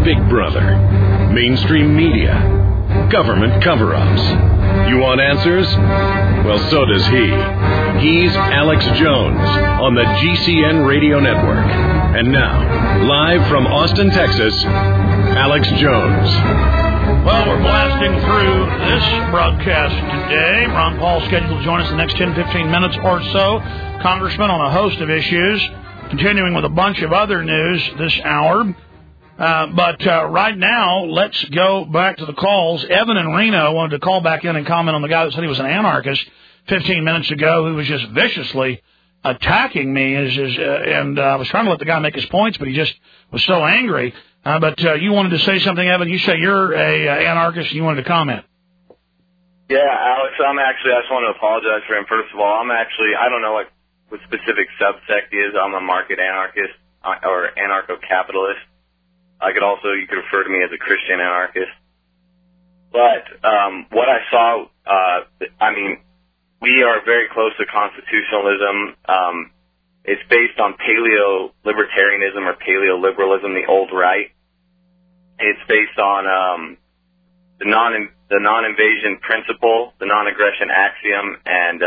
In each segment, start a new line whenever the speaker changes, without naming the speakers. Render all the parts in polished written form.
Big Brother, mainstream media, government cover-ups. You want answers? Well, so does he. He's Alex Jones on the GCN Radio Network. And now, live from Austin, Texas, Alex Jones.
Well, we're blasting through this broadcast today. Ron Paul scheduled to join us the next 10-15 minutes or so. Congressman on a host of issues, continuing with a bunch of other news this hour. But right now, let's go back to the calls. Evan in Reno wanted to call back in and comment on the guy that said he was an anarchist 15 minutes ago who was just viciously attacking me. And I was trying to let the guy make his points, but he just was so angry. But you wanted to say something, Evan. You say you're a anarchist and you wanted to comment.
Yeah, Alex, I just want to apologize for him. First of all, I don't know what specific subsect is. I'm a market anarchist or anarcho-capitalist. You could refer to me as a Christian anarchist. But what I saw, we are very close to constitutionalism. It's based on paleo-libertarianism or paleo-liberalism, the old right. It's based on the non-invasion principle, the non-aggression axiom, and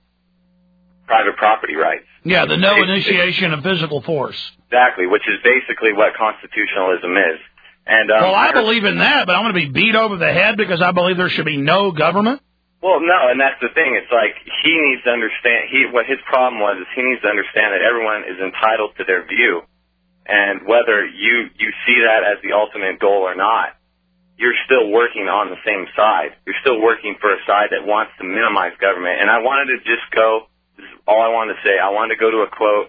private property rights.
Yeah, the no initiation of physical force.
Exactly, which is basically what constitutionalism is. And
well, I believe in that, but I'm going to be beat over the head because I believe there should be no government?
Well, no, and that's the thing. It's like he needs to understand, what his problem was is he needs to understand that everyone is entitled to their view. And whether you see that as the ultimate goal or not, you're still working on the same side. You're still working for a side that wants to minimize government. And I wanted to just go, this is all I wanted to say, I wanted to go to a quote.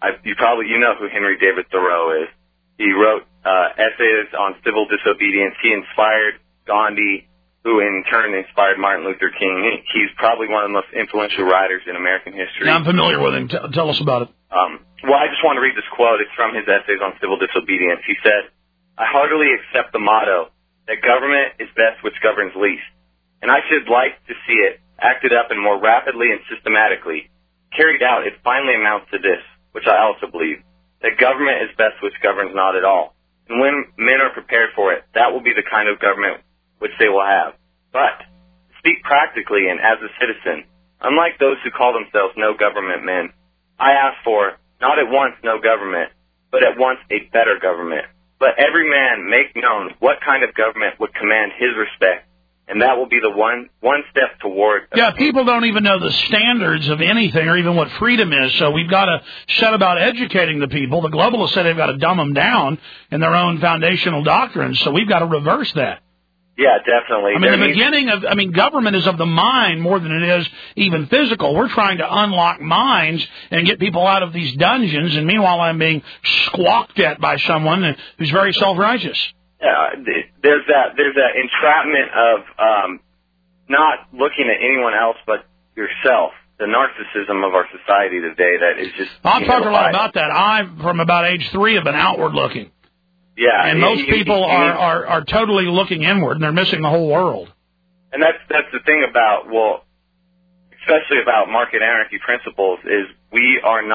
You know who Henry David Thoreau is. He wrote essays on civil disobedience. He inspired Gandhi, who in turn inspired Martin Luther King. He's probably one of the most influential writers in American history.
Yeah, I'm familiar with him. Tell us about it.
Well, I just want to read this quote. It's from his essays on civil disobedience. He said, "I heartily accept the motto that government is best which governs least. And I should like to see it acted up and more rapidly and systematically. Carried out, it finally amounts to this, which I also believe, that government is best which governs not at all. And when men are prepared for it, that will be the kind of government which they will have. But, to speak practically and as a citizen, unlike those who call themselves no government men, I ask for, not at once no government, but at once a better government. Let every man make known what kind of government would command his respect, and that will be the one step toward...
Yeah, people don't even know the standards of anything or even what freedom is, so we've got to set about educating the people. The globalists say they've got to dumb them down in their own foundational doctrines, so we've got to reverse that.
Yeah, definitely.
Government is of the mind more than it is even physical. We're trying to unlock minds and get people out of these dungeons, and meanwhile I'm being squawked at by someone who's very self-righteous.
There's that entrapment of not looking at anyone else but yourself. The narcissism of our society today that is just...
I've talked a lot about that. I, from about age 3, have been outward looking.
Yeah,
and most people are totally looking inward, and they're missing the whole world.
And that's the thing about, especially about market anarchy principles, is it's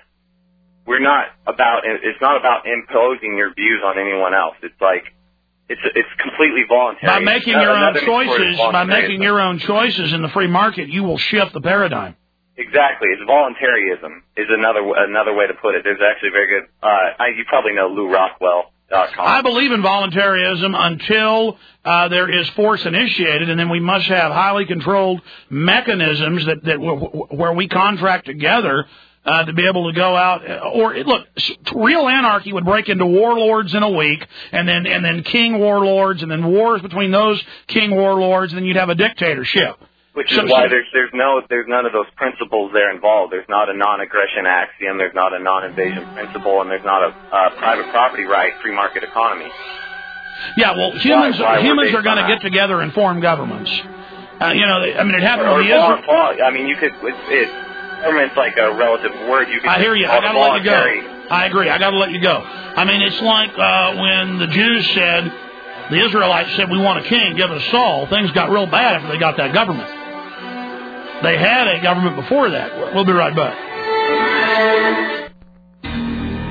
not about imposing your views on anyone else. It's like, it's completely voluntary.
By making your own choices in the free market, you will shift the paradigm.
Exactly. It's voluntarism is another way to put it. There's actually very good, you probably know Lou Rockwell.
I believe in voluntarism until there is force initiated, and then we must have highly controlled mechanisms where we contract together to be able to go out. Real anarchy would break into warlords in a week, and then king warlords, and then wars between those king warlords, and then you'd have a dictatorship.
Which is why there's none of those principles there involved. There's not a non-aggression axiom, there's not a non-invasion principle, and there's not a private property right, free market economy.
Yeah, well, humans are going to get together and form governments. It happened with the Israel.
Government's like a relative word.
I hear you. I got to let you go. I agree. I got to let you go. It's like when the Jews said, the Israelites said, we want a king, give us Saul. Things got real bad after they got that government. They had a government before that. We'll be right back.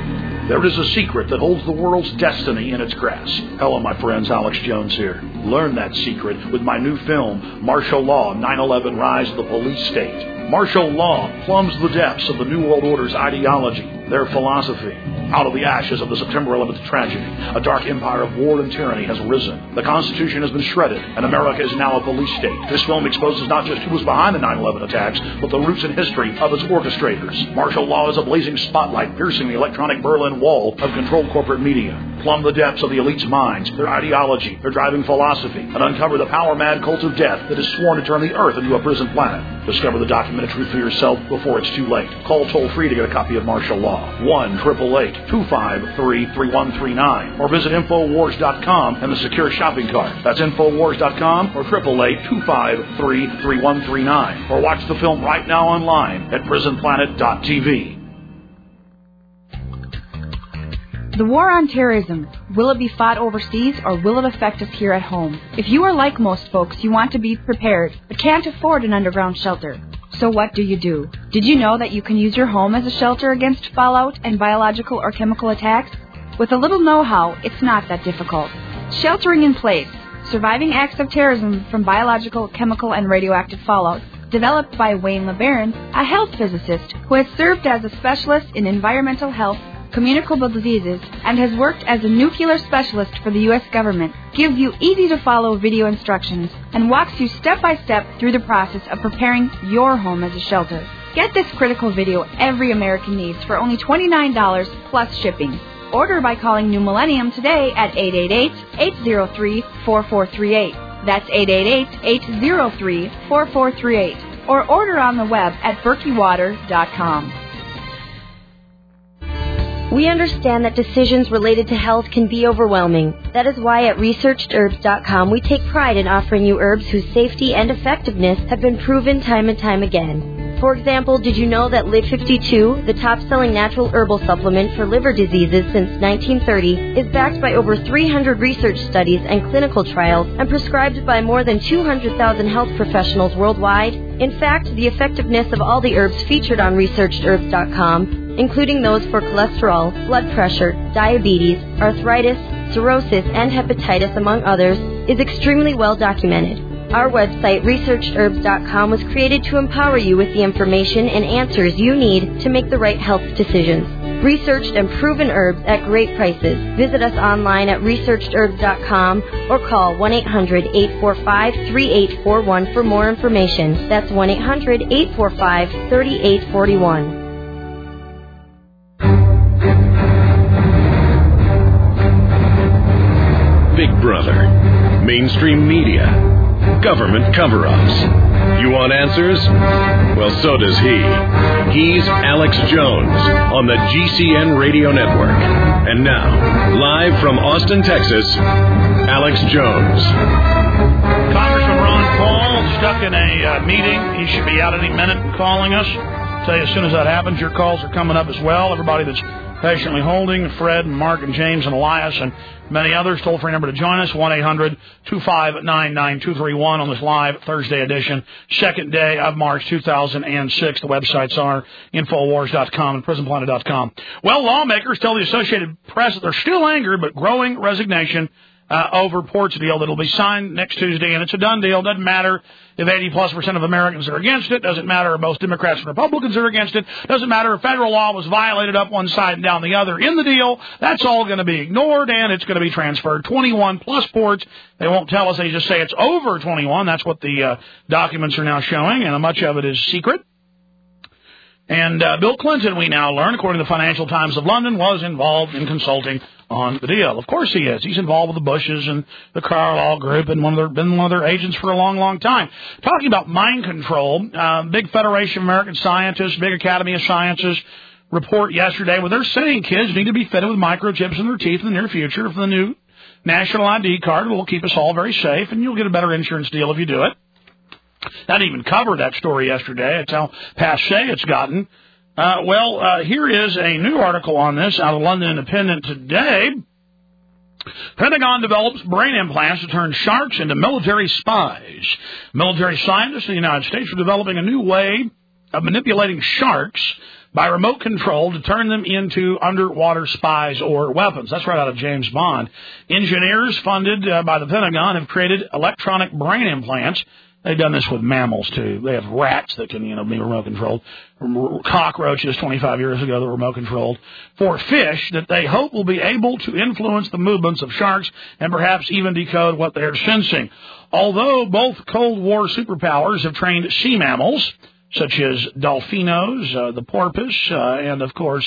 There is a secret that holds the world's destiny in its grasp. Hello, my friends. Alex Jones here. Learn that secret with my new film, Martial Law, 9/11 Rise of the Police State. Martial law plumbs the depths of the New World Order's ideology, their philosophy. Out of the ashes of the September 11th tragedy, a dark empire of war and tyranny has risen. The Constitution has been shredded, and America is now a police state. This film exposes not just who was behind the 9/11 attacks, but the roots and history of its orchestrators. Martial law is a blazing spotlight piercing the electronic Berlin Wall of controlled corporate media. Plumb the depths of the elite's minds, their ideology, their driving philosophy, and uncover the power-mad cult of death that is sworn to turn the Earth into a prison planet. Discover the documented truth for yourself before it's too late. Call toll-free to get a copy of Martial Law, 1-888-253-3139, or visit Infowars.com and the secure shopping cart. That's Infowars.com or 888-253-3139, or watch the film right now online at PrisonPlanet.tv.
The war on terrorism, will it be fought overseas or will it affect us here at home? If you are like most folks, you want to be prepared, but can't afford an underground shelter. So what do? Did you know that you can use your home as a shelter against fallout and biological or chemical attacks? With a little know-how, it's not that difficult. Sheltering in place, surviving acts of terrorism from biological, chemical, and radioactive fallout, developed by Wayne LeBaron, a health physicist who has served as a specialist in environmental health, communicable diseases, and has worked as a nuclear specialist for the U.S. government, gives you easy-to-follow video instructions and walks you step-by-step through the process of preparing your home as a shelter. Get this critical video every American needs for only $29 plus shipping. Order by calling New Millennium today at 888-803-4438. That's 888-803-4438. Or order on the web at berkeywater.com.
We understand that decisions related to health can be overwhelming. That is why at ResearchedHerbs.com we take pride in offering you herbs whose safety and effectiveness have been proven time and time again. For example, did you know that Live 52, the top-selling natural herbal supplement for liver diseases since 1930, is backed by over 300 research studies and clinical trials and prescribed by more than 200,000 health professionals worldwide? In fact, the effectiveness of all the herbs featured on ResearchedHerbs.com, including those for cholesterol, blood pressure, diabetes, arthritis, cirrhosis, and hepatitis, among others, is extremely well documented. Our website, ResearchedHerbs.com, was created to empower you with the information and answers you need to make the right health decisions. Researched and proven herbs at great prices. Visit us online at ResearchedHerbs.com or call 1-800-845-3841 for more information. That's 1-800-845-3841.
Big Brother, mainstream media, government cover-ups. You want answers? Well, so does he. He's Alex Jones on the GCN Radio Network. And now, live from Austin, Texas, Alex Jones.
Congressman Ron Paul stuck in a meeting. He should be out any minute calling us. I'll tell you, as soon as that happens, your calls are coming up as well. Everybody that's patiently holding, Fred, and Mark, and James, and Elias, and many others. Toll-free number to join us, 1-800-259-9231 on this live Thursday edition, second day of March 2006. The websites are Infowars.com and PrisonPlanet.com. Well, lawmakers tell the Associated Press that they're still angered, but growing resignation over Port's deal that'll be signed next Tuesday, and it's a done deal. Doesn't matter if 80+% of Americans are against it. Doesn't matter if most Democrats and Republicans are against it. Doesn't matter if federal law was violated up one side and down the other in the deal. That's all going to be ignored, and it's going to be transferred. 21+ ports. They won't tell us. They just say it's over 21. That's what the documents are now showing, and much of it is secret. And Bill Clinton, we now learn, according to the Financial Times of London, was involved in consulting on the deal. Of course he is. He's involved with the Bushes and the Carlyle Group and been one of their agents for a long, long time. Talking about mind control, big Federation of American Scientists, big Academy of Sciences report yesterday where they're saying kids need to be fitted with microchips in their teeth in the near future for the new national ID card. It will keep us all very safe, and you'll get a better insurance deal if you do it. I didn't even cover that story yesterday. That's how passé it's gotten. Here is a new article on this out of London Independent today. Pentagon develops brain implants to turn sharks into military spies. Military scientists in the United States are developing a new way of manipulating sharks by remote control to turn them into underwater spies or weapons. That's right out of James Bond. Engineers funded by the Pentagon have created electronic brain implants. They've done this with mammals, too. They have rats that can, be remote controlled. Cockroaches 25 years ago that were remote controlled. For fish that they hope will be able to influence the movements of sharks and perhaps even decode what they're sensing. Although both Cold War superpowers have trained sea mammals, such as dolphinos, the porpoise, and, of course,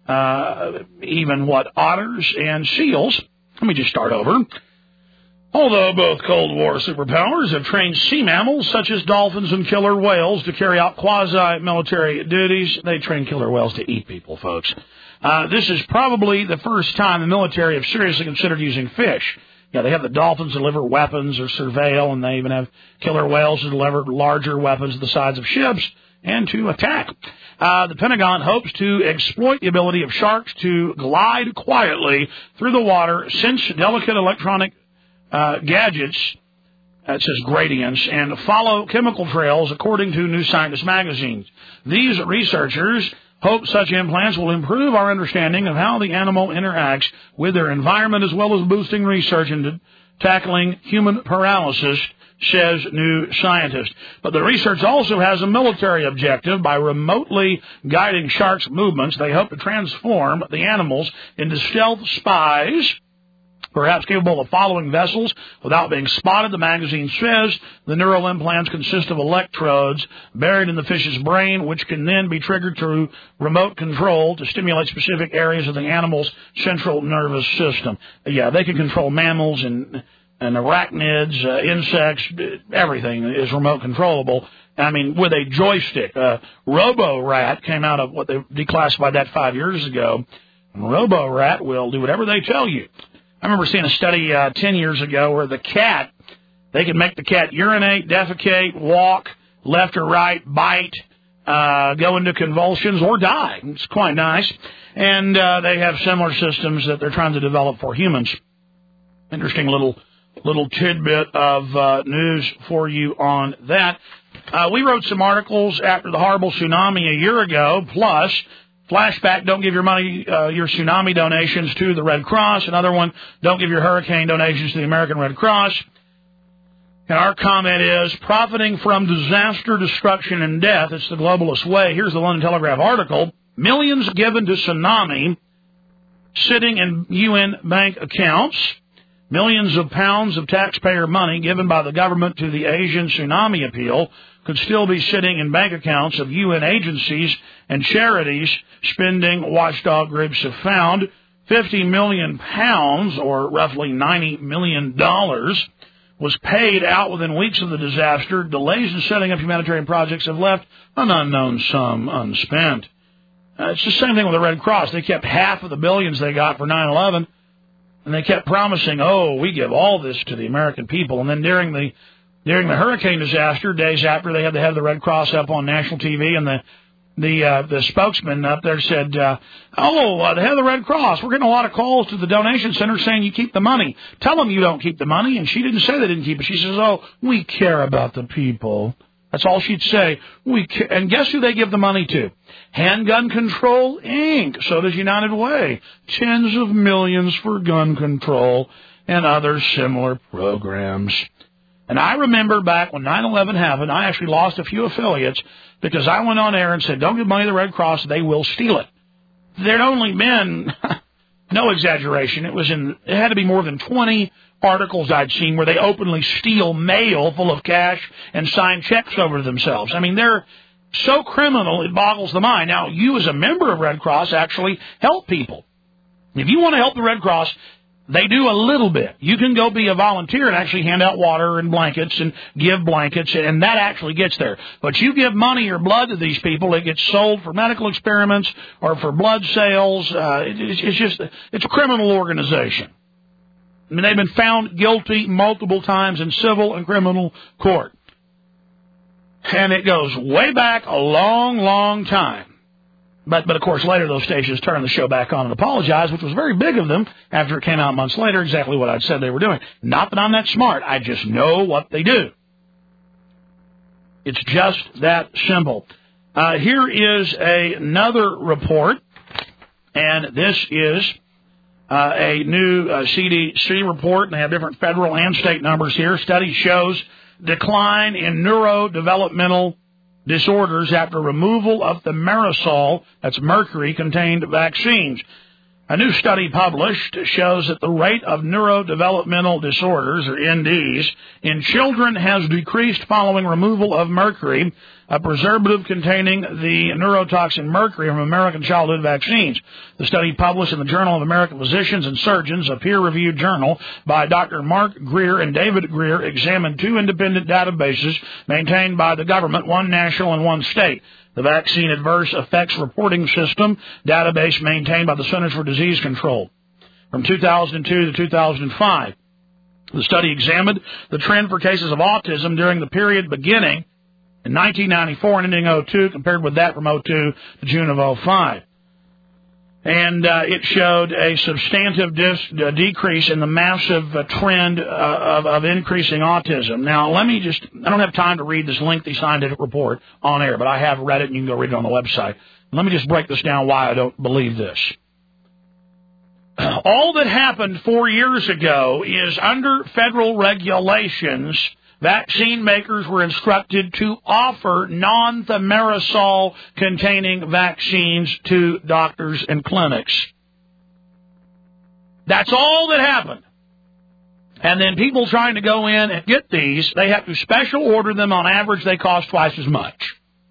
even otters and seals. Let me just start over. Although both Cold War superpowers have trained sea mammals, such as dolphins and killer whales, to carry out quasi-military duties, they train killer whales to eat people, folks. This is probably the first time the military have seriously considered using fish. Yeah, they have the dolphins deliver weapons or surveil, and they even have killer whales that deliver larger weapons to the sides of ships and to attack. The Pentagon hopes to exploit the ability of sharks to glide quietly through the water, since delicate electronic gadgets, it says gradients, and follow chemical trails, according to New Scientist magazines. These researchers hope such implants will improve our understanding of how the animal interacts with their environment, as well as boosting research into tackling human paralysis, says New Scientist. But the research also has a military objective. By remotely guiding sharks' movements, they hope to transform the animals into stealth spies, perhaps capable of following vessels without being spotted. The magazine says the neural implants consist of electrodes buried in the fish's brain, which can then be triggered through remote control to stimulate specific areas of the animal's central nervous system. Yeah, they can control mammals and arachnids, insects, everything is remote controllable. With a joystick. Robo-Rat came out of what they declassified that 5 years ago. Robo-Rat will do whatever they tell you. I remember seeing a study 10 years ago where they could make the cat urinate, defecate, walk, left or right, bite, go into convulsions, or die. It's quite nice. And they have similar systems that they're trying to develop for humans. Interesting little tidbit of news for you on that. We wrote some articles after the horrible tsunami a year ago, plus flashback, don't give your money, your tsunami donations to the Red Cross. Another one, don't give your hurricane donations to the American Red Cross. And our comment is, profiting from disaster, destruction, and death, it's the globalist way. Here's the London Telegraph article. Millions given to tsunami, sitting in UN bank accounts. Millions of pounds of taxpayer money given by the government to the Asian tsunami appeal could still be sitting in bank accounts of UN agencies and charities. Spending watchdog groups have found 50 million pounds, or roughly $90 million, was paid out within weeks of the disaster. Delays in setting up humanitarian projects have left an unknown sum unspent. It's the same thing with the Red Cross. They kept half of the billions they got for 9/11, and they kept promising, we give all this to the American people. And then during the hurricane disaster, days after, they had to have the Red Cross up on national TV, and the spokesman up there said, they have the Red Cross. We're getting a lot of calls to the donation center saying you keep the money. Tell them you don't keep the money. And she didn't say they didn't keep it. She says, we care about the people. That's all she'd say. And guess who they give the money to? Handgun Control, Inc. So does United Way. Tens of millions for gun control and other similar programs. And I remember back when 9/11 happened, I actually lost a few affiliates because I went on air and said, don't give money to the Red Cross, they will steal it. There'd only been, no exaggeration, it had to be more than 20 articles I'd seen where they openly steal mail full of cash and sign checks over to themselves. They're so criminal, it boggles the mind. Now, you as a member of Red Cross actually help people. If you want to help the Red Cross, they do a little bit. You can go be a volunteer and actually hand out water and blankets and give blankets, and that actually gets there. But you give money or blood to these people, it gets sold for medical experiments or for blood sales. It's a criminal organization. They've been found guilty multiple times in civil and criminal court. And it goes way back a long, long time. But of course, later those stations turned the show back on and apologized, which was very big of them after it came out months later, exactly what I'd said they were doing. Not that I'm that smart. I just know what they do. It's just that simple. Here is another report, and this is a new CDC report, and they have different federal and state numbers here. Study shows decline in neurodevelopmental disorders after removal of the thimerosal, that's mercury-contained vaccines. A new study published shows that the rate of neurodevelopmental disorders, or NDs, in children has decreased following removal of mercury, a preservative containing the neurotoxin mercury from American childhood vaccines. The study published in the Journal of American Physicians and Surgeons, a peer-reviewed journal by Dr. Mark Greer and David Greer, examined 2 independent databases maintained by the government, one national and one state. The Vaccine Adverse Effects Reporting System database maintained by the Centers for Disease Control from 2002 to 2005. The study examined the trend for cases of autism during the period beginning in 1994 and ending 2002, compared with that from 2002 to June of 2005. And it showed a substantive decrease in the massive trend of increasing autism. Now, I don't have time to read this lengthy scientific report on air, but I have read it, and you can go read it on the website. Let me just break this down why I don't believe this. All that happened 4 years ago is under federal regulations, vaccine makers were instructed to offer non-thimerosal containing vaccines to doctors and clinics. That's all that happened. And then people trying to go in and get these, they have to special order them. On average, they cost twice as much.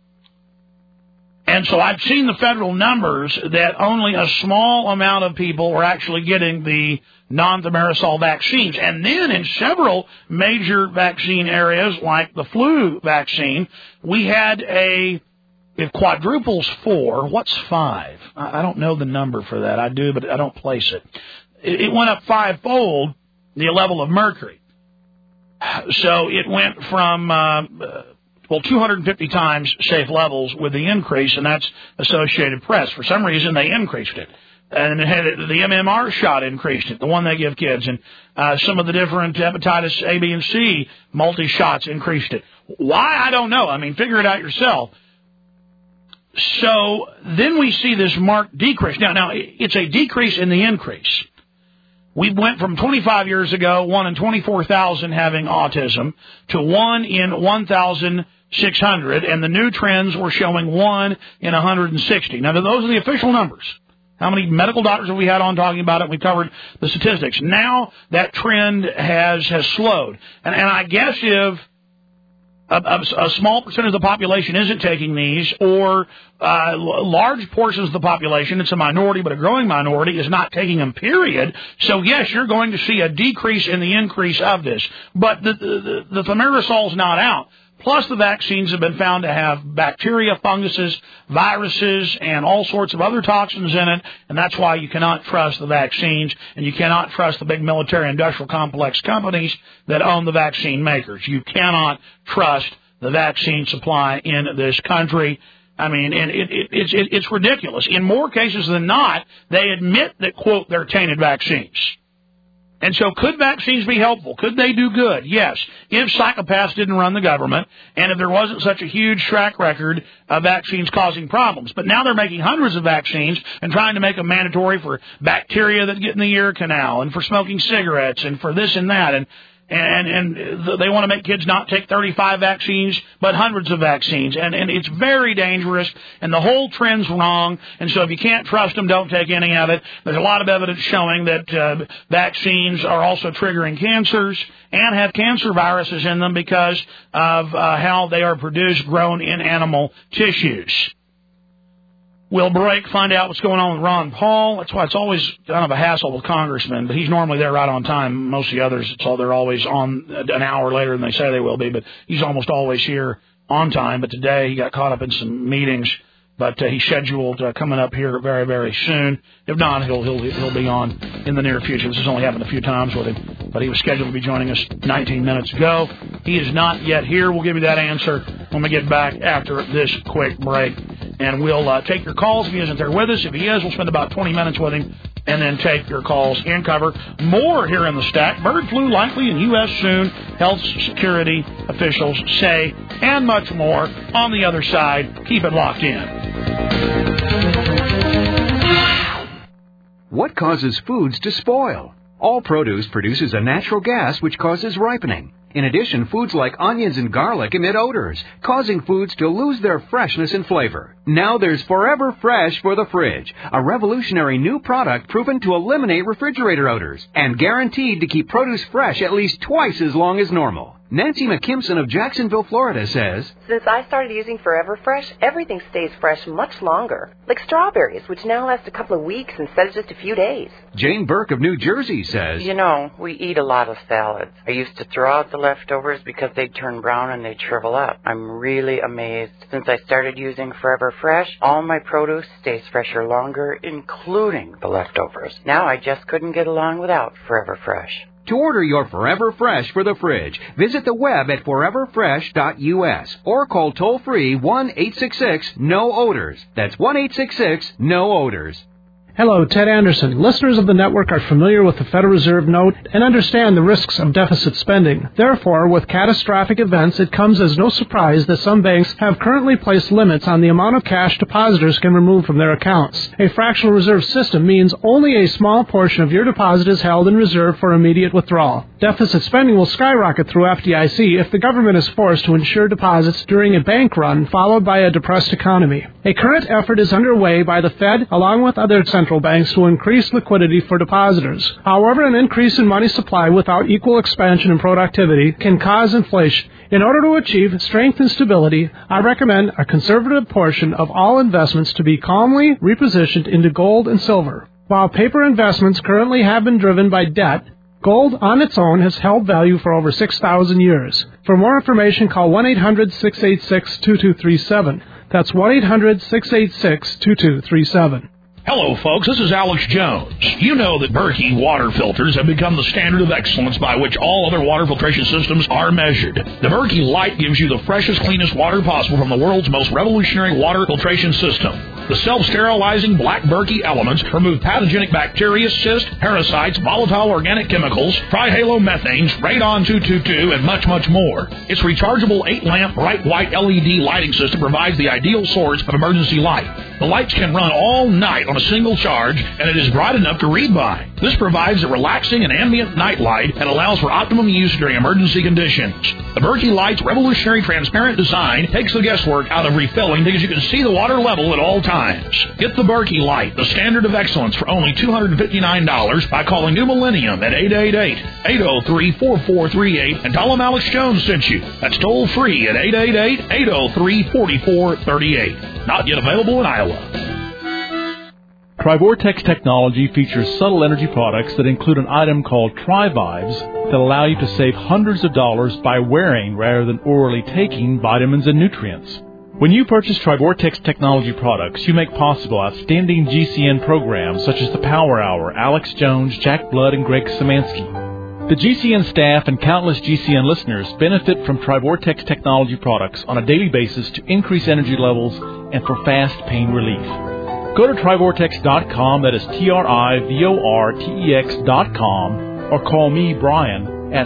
And so I've seen the federal numbers that only a small amount of people were actually getting the non-thimerosal vaccines. And then in several major vaccine areas, like the flu vaccine, we had it quadruples 4. What's 5? I don't know the number for that. I do, but I don't place it. It went up 5-fold, the level of mercury. So it went from 250 times safe levels with the increase, and that's Associated Press. For some reason, they increased it. And the MMR shot increased it, the one they give kids. And some of the different hepatitis A, B, and C multi-shots increased it. Why? I don't know. I mean, figure it out yourself. So then we see this marked decrease. Now, it's a decrease in the increase. We went from 25 years ago, 1 in 24,000 having autism, to 1 in 1,600, and the new trends were showing 1 in 160. Now, those are the official numbers. How many medical doctors have we had on talking about it? We covered the statistics. Now that trend has slowed. And I guess if a small percentage of the population isn't taking these, or large portions of the population, it's a minority but a growing minority, is not taking them, period. So, yes, you're going to see a decrease in the increase of this. But the thimerosol's not out. Plus, the vaccines have been found to have bacteria, funguses, viruses, and all sorts of other toxins in it, and that's why you cannot trust the vaccines, and you cannot trust the big military-industrial complex companies that own the vaccine makers. You cannot trust the vaccine supply in this country. I mean, and it's ridiculous. In more cases than not, they admit that, quote, they're tainted vaccines. And so could vaccines be helpful? Could they do good? Yes. If psychopaths didn't run the government, and if there wasn't such a huge track record of vaccines causing problems. But now they're making hundreds of vaccines and trying to make them mandatory for bacteria that get in the ear canal, and for smoking cigarettes, and for this and that. And they want to make kids not take 35 vaccines, but hundreds of vaccines. And it's very dangerous, and the whole trend's wrong. And so if you can't trust them, don't take any of it. There's a lot of evidence showing that vaccines are also triggering cancers and have cancer viruses in them because of how they are produced, grown in animal tissues. We'll break, find out what's going on with Ron Paul. That's why it's always kind of a hassle with congressmen, but he's normally there right on time. Most of the others, they're always on an hour later than they say they will be, but he's almost always here on time. But today he got caught up in some meetings, but he's scheduled coming up here very, very soon. If not, he'll be on in the near future. This has only happened a few times with him, but he was scheduled to be joining us 19 minutes ago. He is not yet here. We'll give you that answer when we get back after this quick break. And we'll take your calls if he isn't there with us. If he is, we'll spend about 20 minutes with him and then take your calls and cover more here in the stack. Bird flu likely in U.S. soon, health security officials say, and much more on the other side. Keep it locked in.
What causes foods to spoil? All produce produces a natural gas which causes ripening. In addition, foods like onions and garlic emit odors, causing foods to lose their freshness and flavor. Now there's Forever Fresh for the fridge, a revolutionary new product proven to eliminate refrigerator odors and guaranteed to keep produce fresh at least twice as long as normal. Nancy McKimson of Jacksonville, Florida says,
Since I started using Forever Fresh, everything stays fresh much longer. Like strawberries, which now last a couple of weeks instead of just a few days.
Jane Burke of New Jersey says,
You know, we eat a lot of salads. I used to throw out the leftovers because they'd turn brown and they'd shrivel up. I'm really amazed. Since I started using Forever Fresh, all my produce stays fresher longer, including the leftovers. Now I just couldn't get along without Forever Fresh.
To order your Forever Fresh for the fridge, visit the web at foreverfresh.us or call toll-free 1-866-NO-ODORS. That's 1-866-NO-ODORS.
Hello, Ted Anderson. Listeners of the network are familiar with the Federal Reserve note and understand the risks of deficit spending. Therefore, with catastrophic events, it comes as no surprise that some banks have currently placed limits on the amount of cash depositors can remove from their accounts. A fractional reserve system means only a small portion of your deposit is held in reserve for immediate withdrawal. Deficit spending will skyrocket through FDIC if the government is forced to insure deposits during a bank run followed by a depressed economy. A current effort is underway by the Fed along with other central banks to increase liquidity for depositors. However, an increase in money supply without equal expansion in productivity can cause inflation. In order to achieve strength and stability, I recommend a conservative portion of all investments to be calmly repositioned into gold and silver. While paper investments currently have been driven by debt, gold on its own has held value for over 6,000 years. For more information, call 1-800-686-2237. That's 1-800-686-2237.
Hello, folks. This is Alex Jones. You know that Berkey water filters have become the standard of excellence by which all other water filtration systems are measured. The Berkey Light gives you the freshest, cleanest water possible from the world's most revolutionary water filtration system. The self-sterilizing black Berkey elements remove pathogenic bacteria, cysts, parasites, volatile organic chemicals, trihalomethanes, radon-222, and much, much more. Its rechargeable 8-lamp bright white LED lighting system provides the ideal source of emergency light. The lights can run all night on a single charge, and it is bright enough to read by. This provides a relaxing and ambient night light and allows for optimum use during emergency conditions. The Berkey Light's revolutionary transparent design takes the guesswork out of refilling because you can see the water level at all times. Get the Berkey Light, the standard of excellence, for only $259 by calling New Millennium at 888-803-4438 and tell them Alex Jones sent you. That's toll free at 888-803-4438. Not yet available in Iowa.
Trivortex technology features subtle energy products that include an item called Tri-Vibes that allow you to save hundreds of dollars by wearing rather than orally taking vitamins and nutrients. When you purchase Trivortex technology products, you make possible outstanding GCN programs such as the Power Hour, Alex Jones, Jack Blood, and Greg Samansky. The GCN staff and countless GCN listeners benefit from Trivortex technology products on a daily basis to increase energy levels and for fast pain relief. Go to Trivortex.com, that is TRIVORTEX.com, or call me, Brian, at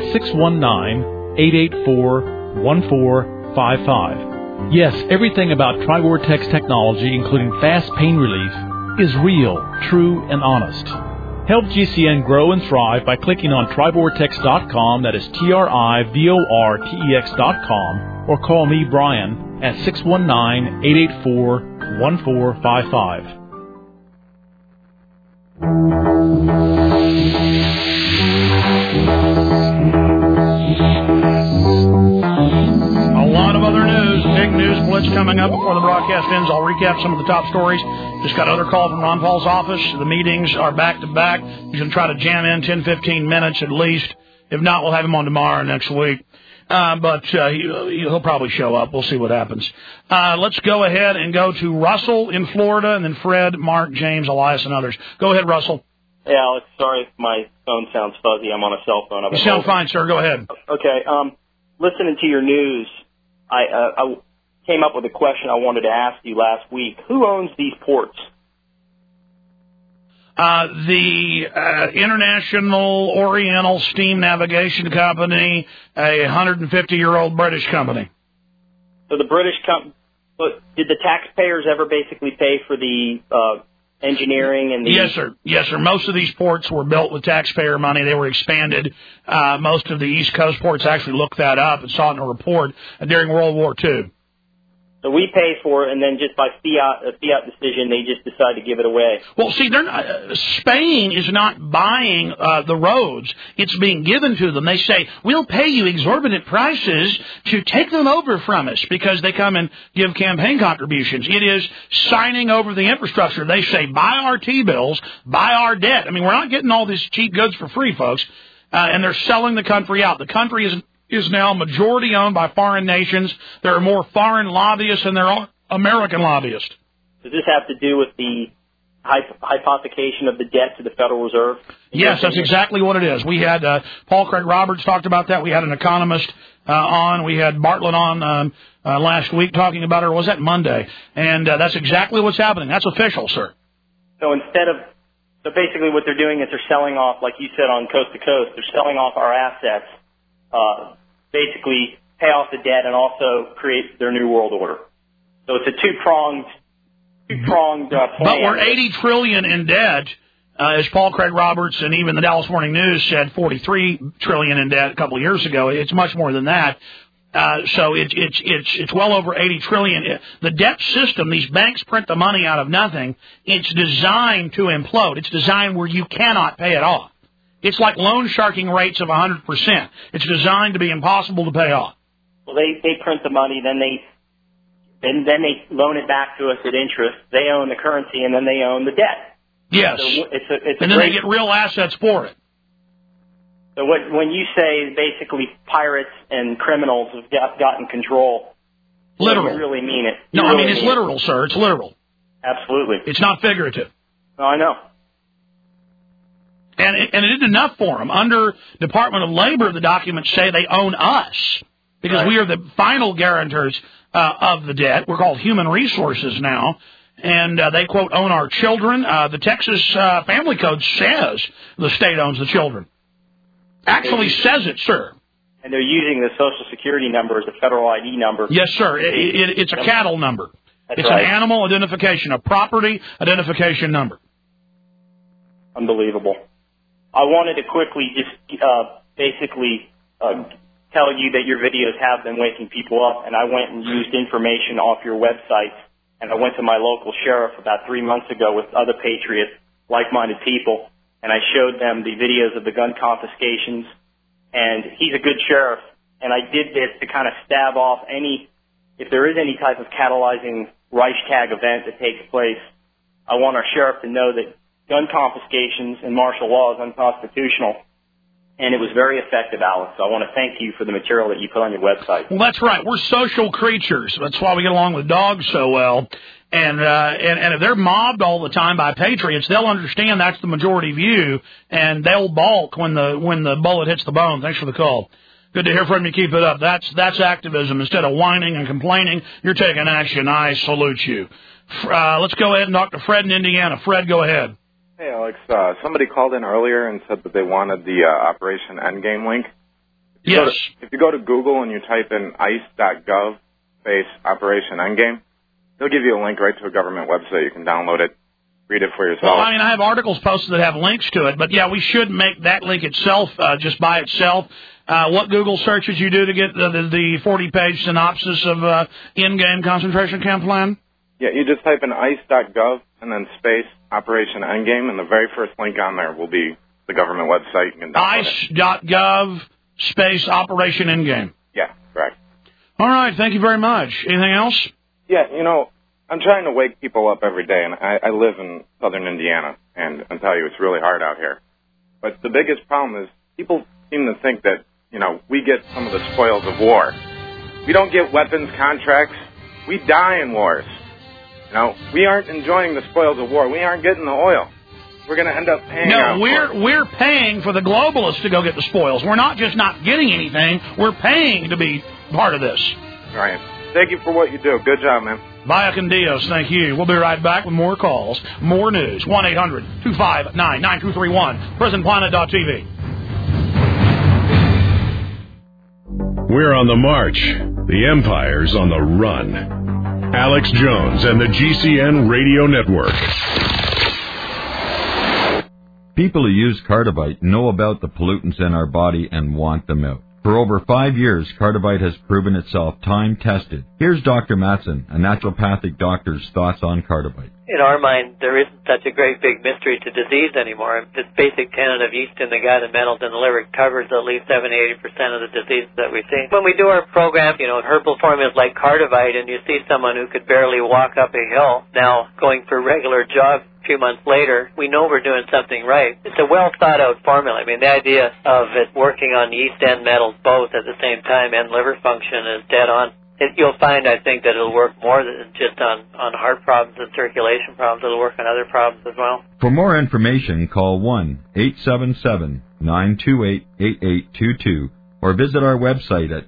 619-884-1455. Yes, everything about Trivortex technology, including fast pain relief, is real, true, and honest. Help GCN grow and thrive by clicking on Trivortex.com, that is TRIVORTEX.com, or call me, Brian, at 619-884-1455.
A lot of other news, big news blitz coming up before the broadcast ends. I'll recap some of the top stories. Just got another call from Ron Paul's office. The meetings are back to back. He's going to try to jam in 10, 15 minutes at least. If not, we'll have him on tomorrow next week. But he'll probably show up. We'll see what happens. Let's go ahead and go to Russell in Florida, and then Fred, Mark, James, Elias, and others. Go ahead, Russell.
Hey, Alex. Sorry if my phone sounds fuzzy. I'm on a cell phone.
You sound fine, sir. Go ahead.
Okay. Listening to your news, I came up with a question I wanted to ask you last week. Who owns these ports?
The International Oriental Steam Navigation Company, a 150-year-old British company.
So the British company, did the taxpayers ever basically pay for the engineering and the...
Yes, sir. Yes, sir. Most of these ports were built with taxpayer money. They were expanded. Most of the East Coast ports actually looked that up and saw it in a report during World War II.
So we pay for it, and then just by a fiat decision, they just decide to give it away.
Well, see, they're not, Spain is not buying the roads. It's being given to them. They say, we'll pay you exorbitant prices to take them over from us because they come and give campaign contributions. It is signing over the infrastructure. They say, buy our T-bills, buy our debt. I mean, we're not getting all these cheap goods for free, folks, and they're selling the country out. The country is now majority owned by foreign nations. There are more foreign lobbyists than there are American lobbyists.
Does this have to do with the hypothecation of the debt to the Federal Reserve?
Yes, that's exactly what it is. We had Paul Craig Roberts talked about that. We had an economist on. We had Bartlett on last week talking about it, or was that Monday? And that's exactly what's happening. That's official, sir.
So so basically what they're doing is they're selling off, like you said on Coast to Coast, they're selling off our assets, basically pay off the debt and also create their new world order. So it's a two-pronged plan.
But we're $80 trillion in debt, as Paul Craig Roberts and even the Dallas Morning News said, $43 trillion in debt a couple of years ago. It's much more than that. So it's well over $80 trillion. The debt system, these banks print the money out of nothing. It's designed to implode. It's designed where you cannot pay it off. It's like loan sharking rates of 100%. It's designed to be impossible to pay off.
Well, they print the money, then they loan it back to us at interest. They own the currency, and then they own the debt.
Yes.
So
and then they get real assets for it.
So when you say basically pirates and criminals have gotten control,
literal.
You really mean it.
No, I mean it's literal, sir. It's literal.
Absolutely.
It's not figurative.
No, I know.
And it isn't enough for them. Under Department of Labor, the documents say they own us because we are the final guarantors of the debt. We're called human resources now. And they, quote, own our children. The Texas Family Code says the state owns the children. Actually says it, sir.
And they're using the Social Security number as a federal ID number.
Yes, sir. It's a cattle number. It's
right.
An animal identification, a property identification number.
Unbelievable. I wanted to quickly just basically tell you that your videos have been waking people up, and I went and used information off your websites, and I went to my local sheriff about 3 months ago with other patriots, like-minded people, and I showed them the videos of the gun confiscations, and he's a good sheriff, and I did this to kind of stave off if there is any type of catalyzing Reichstag event that takes place, I want our sheriff to know that gun confiscations and martial law is unconstitutional. And it was very effective, Alex. So I want to thank you for the material that you put on your website.
Well, that's right. We're social creatures. That's why we get along with dogs so well. And if they're mobbed all the time by patriots, they'll understand that's the majority view, and they'll balk when the bullet hits the bone. Thanks for the call. Good to hear from you. Keep it up. That's activism. Instead of whining and complaining, you're taking action. I salute you. Let's go ahead and talk to Fred in Indiana. Fred, go ahead.
Hey, Alex. Somebody called in earlier and said that they wanted the Operation Endgame link.
Yes.
If you go to Google and you type in ice.gov space Operation Endgame, they'll give you a link right to a government website. You can download it, read it for yourself.
Well, I mean, I have articles posted that have links to it, but yeah, we should make that link itself just by itself. What Google searches you do to get the 40-page synopsis of Endgame concentration camp plan?
Yeah, you just type in ice.gov and then space Operation Endgame, and the very first link on there will be the government website. You can download
ice.gov space Operation Endgame.
Yeah, correct.
All right, thank you very much. Anything else?
Yeah, I'm trying to wake people up every day, and I live in southern Indiana, and I'll tell you, it's really hard out here. But the biggest problem is people seem to think that, we get some of the spoils of war. We don't get weapons contracts. We die in wars. We aren't enjoying the spoils of war. We aren't getting the oil. We're going to end up paying.
No, we're paying for the globalists to go get the spoils. We're not just not getting anything. We're paying to be part of this.
Right. Thank you for what you do. Good job, man.
Vaya con Dios, thank you. We'll be right back with more calls, more news. 1-800-259-9231, PrisonPlanet.tv.
We're on the march. The Empire's on the run. Alex Jones and the GCN Radio Network.
People who use Cardivite know about the pollutants in our body and want them out. For over 5 years, Cardivite has proven itself time-tested. Here's Dr. Matson, a naturopathic doctor's thoughts on Cardivite.
In our mind, there isn't such a great big mystery to disease anymore. This basic tenet of yeast in the gut and metals in the liver covers at least 70-80% of the diseases that we see. When we do our program, herbal formulas like Cardivite, and you see someone who could barely walk up a hill now going for a regular jog a few months later, we know we're doing something right. It's a well-thought-out formula. I mean, the idea of it working on yeast and metals both at the same time and liver function is dead on. You'll find, I think, that it'll work more than just on heart problems and circulation problems. It'll work on other problems as well.
For more information, call 1-877-928-8822 or visit our website at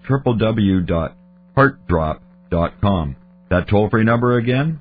www.heartdrop.com. That toll-free number again,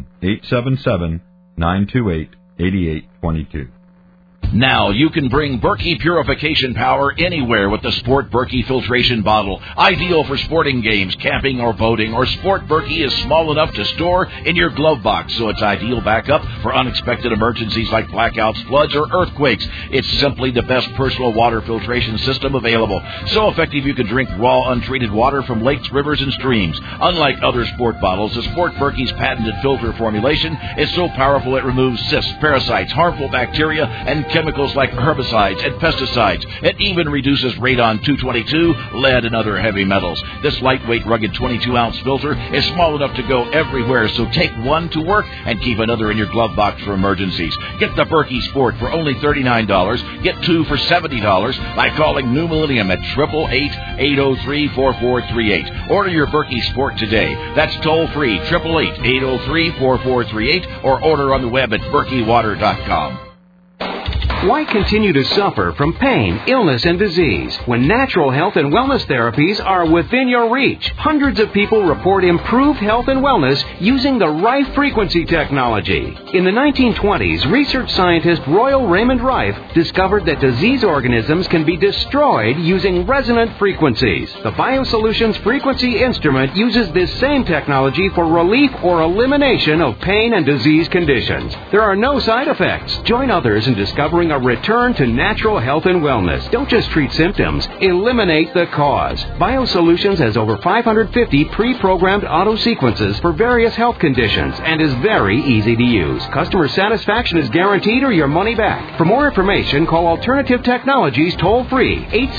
1-877-928-8822.
Now you can bring Berkey purification power anywhere with the Sport Berkey filtration bottle. Ideal for sporting games, camping or boating, or Sport Berkey is small enough to store in your glove box, so it's ideal backup for unexpected emergencies like blackouts, floods, or earthquakes. It's simply the best personal water filtration system available. So effective you can drink raw, untreated water from lakes, rivers, and streams. Unlike other sport bottles, the Sport Berkey's patented filter formulation is so powerful it removes cysts, parasites, harmful bacteria, and chemicals like herbicides and pesticides. It even reduces radon-222, lead, and other heavy metals. This lightweight, rugged 22-ounce filter is small enough to go everywhere, so take one to work and keep another in your glove box for emergencies. Get the Berkey Sport for only $39. Get two for $70 by calling New Millennium at 888-803-4438. Order your Berkey Sport today. That's toll-free, 888-803-4438, or order on the web at berkeywater.com.
Why continue to suffer from pain, illness, and disease when natural health and wellness therapies are within your reach? Hundreds of people report improved health and wellness using the Rife frequency technology. In the 1920s, research scientist Royal Raymond Rife discovered that disease organisms can be destroyed using resonant frequencies. The BioSolutions frequency instrument uses this same technology for relief or elimination of pain and disease conditions. There are no side effects. Join others in discovering a return to natural health and wellness. Don't just treat symptoms. Eliminate the cause. BioSolutions has over 550 pre-programmed auto sequences for various health conditions and is very easy to use. Customer satisfaction is guaranteed or your money back. For more information, call Alternative Technologies toll-free,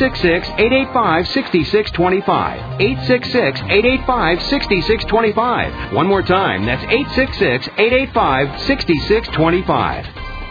866-885-6625. 866-885-6625. One more time, that's 866-885-6625.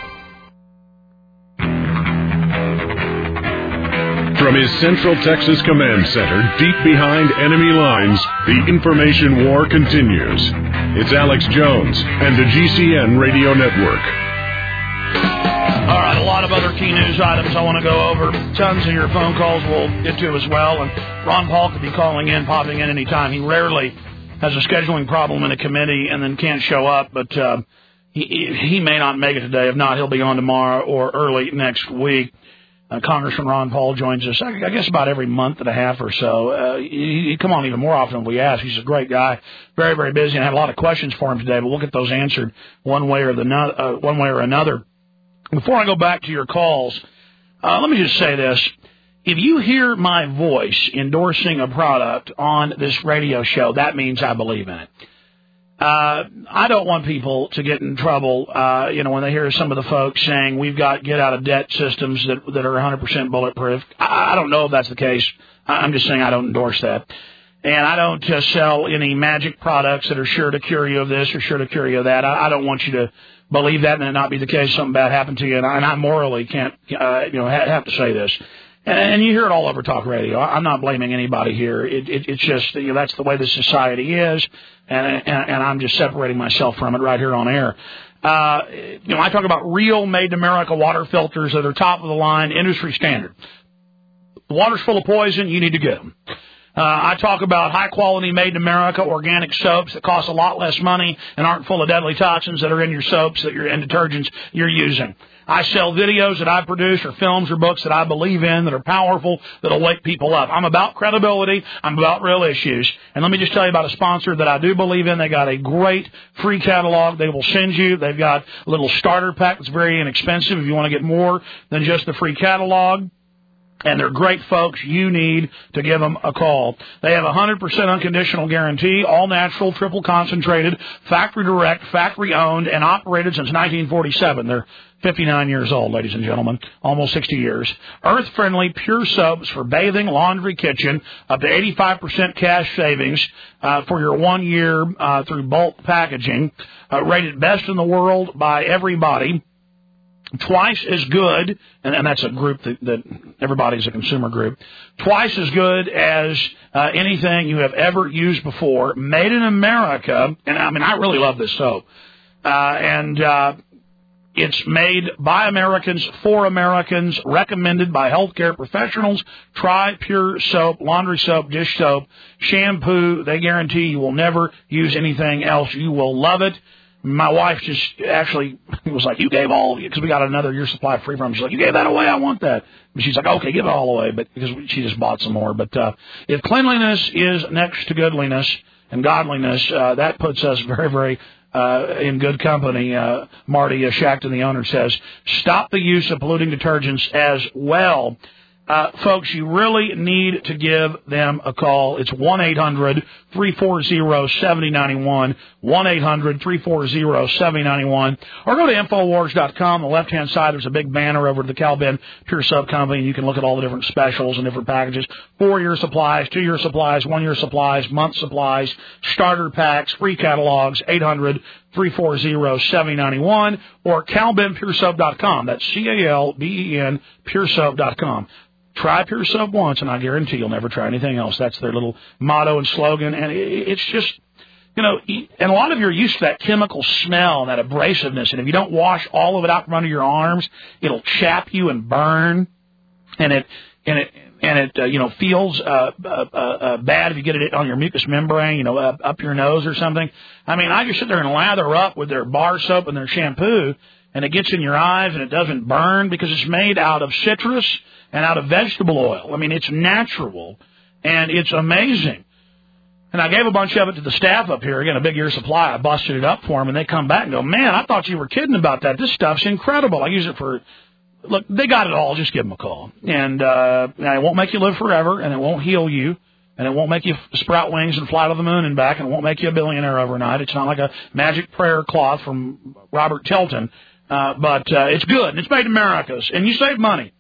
From his Central Texas Command Center, deep behind enemy lines, the information war continues. It's Alex Jones and the GCN Radio Network.
All right, a lot of other key news items I want to go over. Tons of your phone calls we'll get to as well. And Ron Paul could be calling in, popping in anytime. He rarely has a scheduling problem in a committee and then can't show up, but he may not make it today. If not, he'll be on tomorrow or early next week. Congressman Ron Paul joins us, I guess, about every month and a half or so. He'd come on even more often than we ask. He's a great guy, very, very busy, and I have a lot of questions for him today, but we'll get those answered one way or another. Before I go back to your calls, let me just say this. If you hear my voice endorsing a product on this radio show, that means I believe in it. I don't want people to get in trouble, when they hear some of the folks saying we've got get-out-of-debt systems that are 100% bulletproof. I don't know if that's the case. I'm just saying I don't endorse that. And I don't sell any magic products that are sure to cure you of this or sure to cure you of that. I don't want you to believe that and it not be the case, something bad happened to you. And I morally can't, have to say this. And you hear it all over talk radio. I'm not blaming anybody here. It's just that's the way the society is, and I'm just separating myself from it right here on air. I talk about real made-in-America water filters that are top of the line, industry standard. The water's full of poison. You need to get them. I talk about high-quality, made-in-America organic soaps that cost a lot less money and aren't full of deadly toxins that are in your soaps and detergents you're using. I sell videos that I produce or films or books that I believe in that are powerful, that'll wake people up. I'm about credibility. I'm about real issues. And let me just tell you about a sponsor that I do believe in. They got a great free catalog they will send you. They've got a little starter pack that's very inexpensive if you want to get more than just the free catalog. And they're great folks. You need to give them a call. They have a 100% unconditional guarantee, all natural, triple concentrated, factory direct, factory owned, and operated since 1947. They're 59 years old, ladies and gentlemen, almost 60 years. Earth-friendly, pure soaps for bathing, laundry, kitchen, up to 85% cash savings for your 1 year through bulk packaging. Rated best in the world by everybody. Twice as good, and that's a group that everybody's a consumer group, twice as good as anything you have ever used before, made in America, and I mean, I really love this soap, it's made by Americans, for Americans, recommended by healthcare professionals. Try Pure Soap, laundry soap, dish soap, shampoo. They guarantee you will never use anything else. You will love it. My wife just actually was like, you gave all, because we got another year's supply free from them. She's like, you gave that away, I want that. And she's like, okay, give it all away, but because she just bought some more. But if cleanliness is next to goodliness and godliness, that puts us very, very in good company. Marty Shackton, the owner, says, stop the use of polluting detergents as well. Folks, you really need to give them a call. It's 1-800-340-7091, 1-800-340-7091, or go to Infowars.com. On the left-hand side, there's a big banner over to the Cal Ben Pure Soap Company, and you can look at all the different specials and different packages. 4-year supplies, 2-year supplies, 1-year supplies, month supplies, starter packs, free catalogs, 800-340-7091, or CalBenPureSoap.com. That's CALBEN PureSoap.com. Try Pure Soap once, and I guarantee you'll never try anything else. That's their little motto and slogan, and it's just, you know, and a lot of you are used to that chemical smell and that abrasiveness, and if you don't wash all of it out from under your arms, it'll chap you and burn, and it you know, feels bad if you get it on your mucous membrane, you know, up your nose or something. I mean, I just sit there and lather up with their bar soap and their shampoo, and it gets in your eyes and it doesn't burn because it's made out of citrus and out of vegetable oil. I mean, it's natural, and it's amazing. And I gave a bunch of it to the staff up here. Again, a big year supply. I busted it up for them, and they come back and go, man, I thought you were kidding about that. This stuff's incredible. I use it for, look, they got it all. Just give them a call. And it won't make you live forever, and it won't heal you, and it won't make you sprout wings and fly to the moon and back, and it won't make you a billionaire overnight. It's not like a magic prayer cloth from Robert Tilton, but it's good, and it's made in America, and you save money.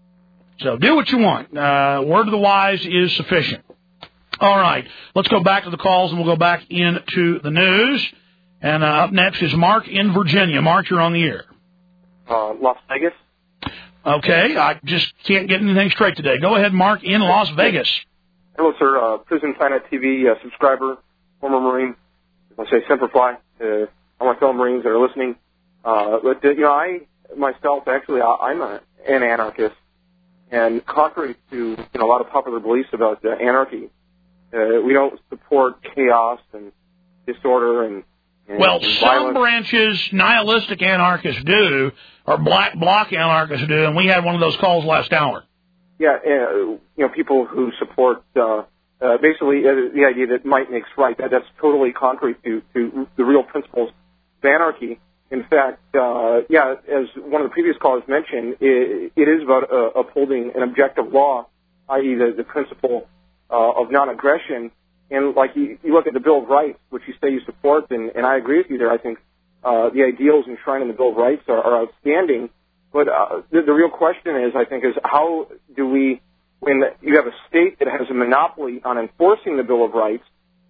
So do what you want. Word of the wise is sufficient. All right. Let's go back to the calls, and we'll go back into the news. And up next is Mark in Virginia. Mark, you're on the air.
Las Vegas.
Okay. I just can't get anything straight today. Go ahead, Mark, in Las Vegas.
Hello, sir. Prison Planet TV subscriber, former Marine. I'll say Semper Fi. I want to tell Marines that are listening. But, you know, I myself, actually, I'm an anarchist. And contrary to, you know, a lot of popular beliefs about anarchy, we don't support chaos and disorder and
well,
and
some branches nihilistic anarchists do, or black bloc anarchists do, and we had one of those calls last hour.
Yeah, you know, people who support basically the idea that might makes right. That's totally contrary to the real principles of anarchy. In fact, as one of the previous callers mentioned, it is about upholding an objective law, i.e. the principle of non-aggression. And like you look at the Bill of Rights, which you say you support, and I agree with you there. I think the ideals enshrined in the Bill of Rights are outstanding. But the real question is, I think, is how do we, when you have a state that has a monopoly on enforcing the Bill of Rights,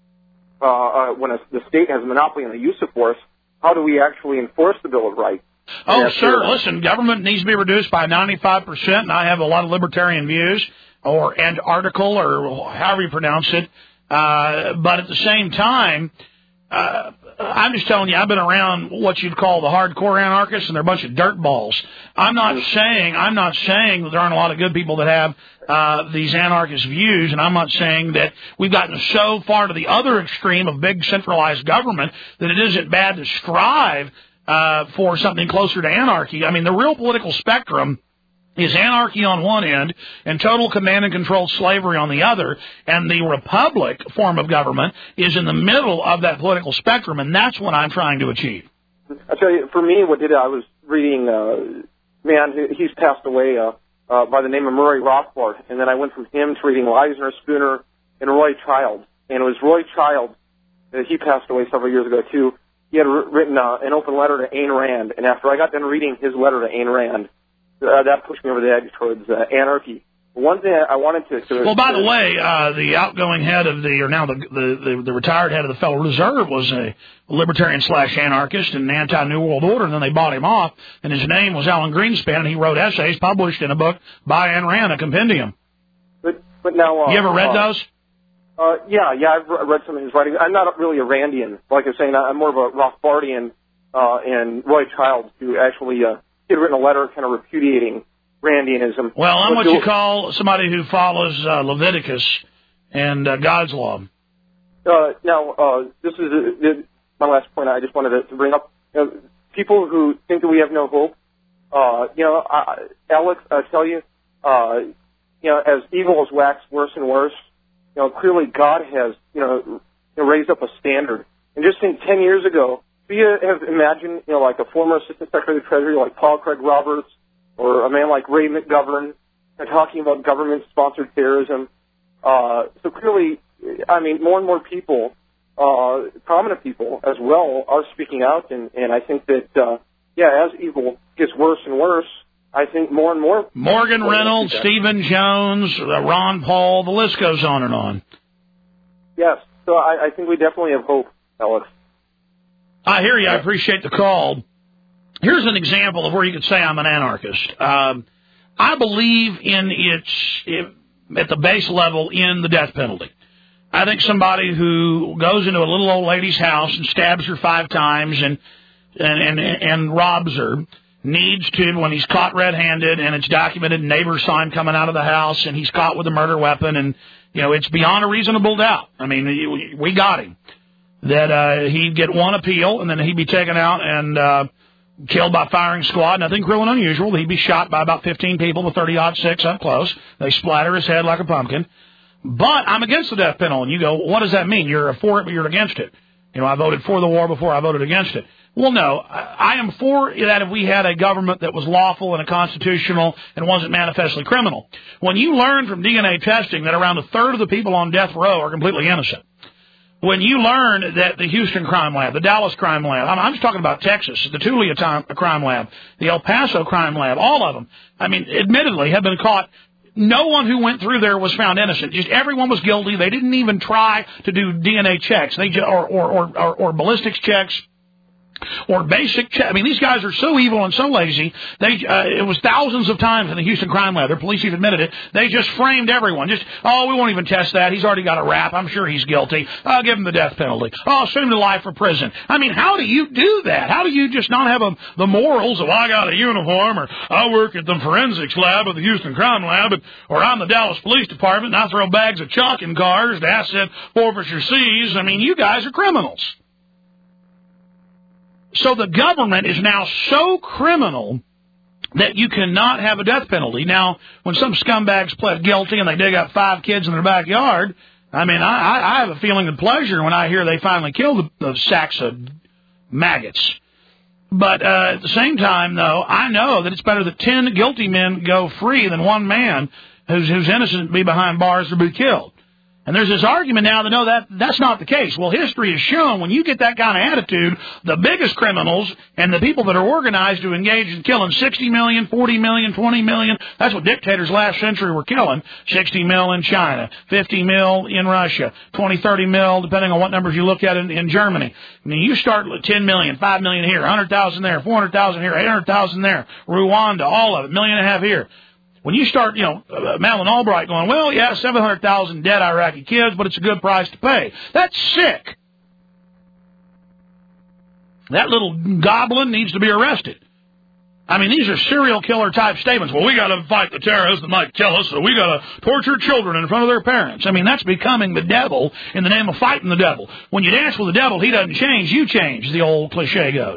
when the state has a monopoly on the use of force, how do we actually enforce the Bill of Rights?
Oh, sir, listen, government needs to be reduced by 95%, and I have a lot of libertarian views, or Antarctical, or however you pronounce it. But at the same time, I'm just telling you, I've been around what you'd call the hardcore anarchists, and they're a bunch of dirtballs. I'm not saying that there aren't a lot of good people that have these anarchist views, and I'm not saying that we've gotten so far to the other extreme of big centralized government that it isn't bad to strive for something closer to anarchy. I mean, the real political spectrum is anarchy on one end and total command and control slavery on the other, and the republic form of government is in the middle of that political spectrum, and that's what I'm trying to achieve.
I tell you, for me, what did it, I was reading, he's passed away by the name of Murray Rothbard, and then I went from him to reading Leisner, Spooner, and Roy Child, and it was Roy Child, he passed away several years ago, too. He had written an open letter to Ayn Rand, and after I got done reading his letter to Ayn Rand, that pushed me over the edge towards anarchy. One thing I wanted to
well, by the way, the outgoing head of the retired head of the Federal Reserve was a libertarian/anarchist and anti-New World Order, and then they bought him off, and his name was Alan Greenspan, and he wrote essays published in a book by Ayn Rand, a compendium.
But now...
you ever read those?
Yeah, I've read some of his writing. I'm not really a Randian, like I was saying. I'm more of a Rothbardian, and Roy Child, who actually... he had written a letter kind of repudiating Randianism.
Well, I'm what you call somebody who follows Leviticus and God's law.
Now, this is my last point I just wanted to bring up. People who think that we have no hope, Alex, I tell you, as evil has waxed worse and worse, clearly God has, raised up a standard. And just think 10 years ago, do you have imagined, like a former Assistant Secretary of the Treasury like Paul Craig Roberts or a man like Ray McGovern talking about government-sponsored terrorism? So clearly, I mean, more and more people, prominent people as well, are speaking out, and I think that, as evil gets worse and worse, I think more and more...
Morgan Reynolds, Stephen Jones, Ron Paul, the list goes on and on.
Yes, so I think we definitely have hope, Alex.
I hear you. I appreciate the call. Here's an example of where you could say I'm an anarchist. I believe at the base level in the death penalty. I think somebody who goes into a little old lady's house and stabs her 5 times and robs her needs to, when he's caught red-handed and it's documented, neighbors saw him coming out of the house and he's caught with a murder weapon, and it's beyond a reasonable doubt. I mean, we got him. That he'd get one appeal, and then he'd be taken out and killed by firing squad. Nothing cruel and unusual. He'd be shot by about 15 people with 30-06 up close. They splatter his head like a pumpkin. But I'm against the death penalty. And you go, what does that mean? You're for it, but you're against it. I voted for the war before I voted against it. Well, no. I am for that if we had a government that was lawful and constitutional and wasn't manifestly criminal. When you learn from DNA testing that around a third of the people on death row are completely innocent, when you learn that the Houston crime lab, the Dallas crime lab, I'm just talking about Texas, the Tulia crime lab, the El Paso crime lab, all of them, admittedly have been caught. No one who went through there was found innocent. Just everyone was guilty. They didn't even try to do DNA checks, or ballistics checks, or basic check. These guys are so evil and so lazy. It was thousands of times in the Houston crime lab. Their police even admitted it. They just framed everyone. We won't even test that. He's already got a rap. I'm sure he's guilty. I'll give him the death penalty. Send him to life for prison. How do you do that? How do you just not have the morals of, I got a uniform, or I work at the forensics lab of the Houston crime lab, or I'm the Dallas Police Department and I throw bags of chalk in cars to asset forfeiture C's. You guys are criminals. So the government is now so criminal that you cannot have a death penalty. Now, when some scumbags pled guilty and they dig up 5 kids in their backyard, I have a feeling of pleasure when I hear they finally killed the sacks of maggots. But at the same time, though, I know that it's better that 10 guilty men go free than one man who's innocent be behind bars or be killed. And there's this argument now that, no, that's not the case. Well, history has shown when you get that kind of attitude, the biggest criminals and the people that are organized to engage in killing 60 million, 40 million, 20 million, that's what dictators last century were killing. 60 mil in China, 50 mil in Russia, 20, 30 mil, depending on what numbers you look at in Germany. You start with 10 million, 5 million here, 100,000 there, 400,000 here, 800,000 there, Rwanda, all of it, 1.5 million here. When you start, Madeleine Albright going, 700,000 dead Iraqi kids, but it's a good price to pay. That's sick. That little goblin needs to be arrested. I mean, these are serial killer type statements. Well, we got to fight the terrorists that might kill us, so we got to torture children in front of their parents. I mean, that's becoming the devil in the name of fighting the devil. When you dance with the devil, he doesn't change, you change, the old cliche goes.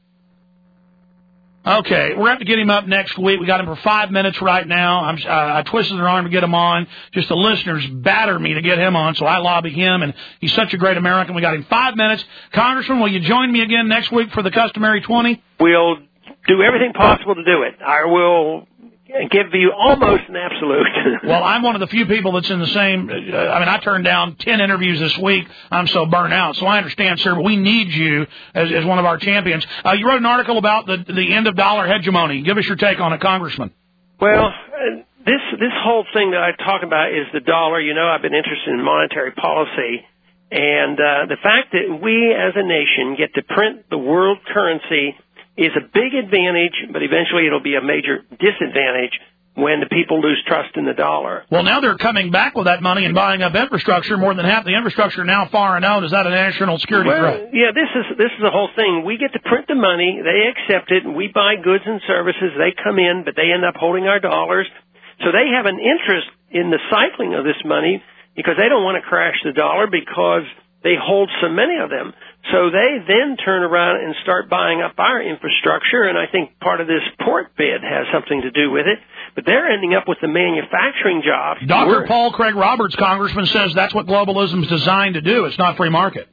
Okay, we're going to have to get him up next week. We got him for 5 minutes right now. I twisted their arm to get him on. Just the listeners batter me to get him on, so I lobby him, and he's such a great American. We got him 5 minutes. Congressman, will you join me again next week for the customary 20?
We'll do everything possible to do it. I will give you almost an absolute.
Well, I'm one of the few people that's in the same. I turned down 10 interviews this week. I'm so burnt out. So I understand, sir, but we need you as one of our champions. You wrote an article about the end of dollar hegemony. Give us your take on it, Congressman.
Well, this whole thing that I talk about is the dollar. You know, I've been interested in monetary policy. And the fact that we as a nation get to print the world currency is a big advantage, but eventually it'll be a major disadvantage when the people lose trust in the dollar.
Well, now they're coming back with that money and buying up infrastructure. More than half the infrastructure now foreign owned. Is that a national security threat?
Yeah, this is the whole thing. We get to print the money, they accept it, and we buy goods and services. They come in, but they end up holding our dollars. So they have an interest in the cycling of this money because they don't want to crash the dollar because they hold so many of them. So they then turn around and start buying up our infrastructure, and I think part of this port bid has something to do with it. But they're ending up with the manufacturing jobs.
Dr. Paul Craig Roberts, Congressman, says that's what globalism is designed to do. It's not free market.